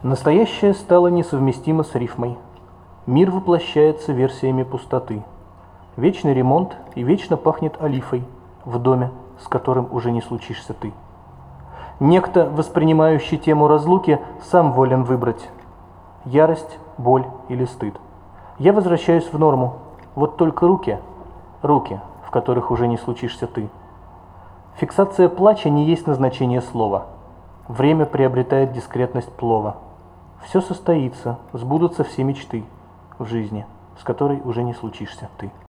Настоящее стало несовместимо с рифмой. Мир воплощается версиями пустоты. Вечный ремонт и вечно пахнет олифой в доме, с которым уже не случишься ты. Некто, воспринимающий тему разлуки, сам волен выбрать ярость, боль или стыд. Я возвращаюсь в норму, вот только руки, в которых уже не случишься ты. Фиксация плача не есть назначение слова. Время приобретает дискретность плова. Все состоится, сбудутся все мечты в жизни, с которой уже не случишься ты.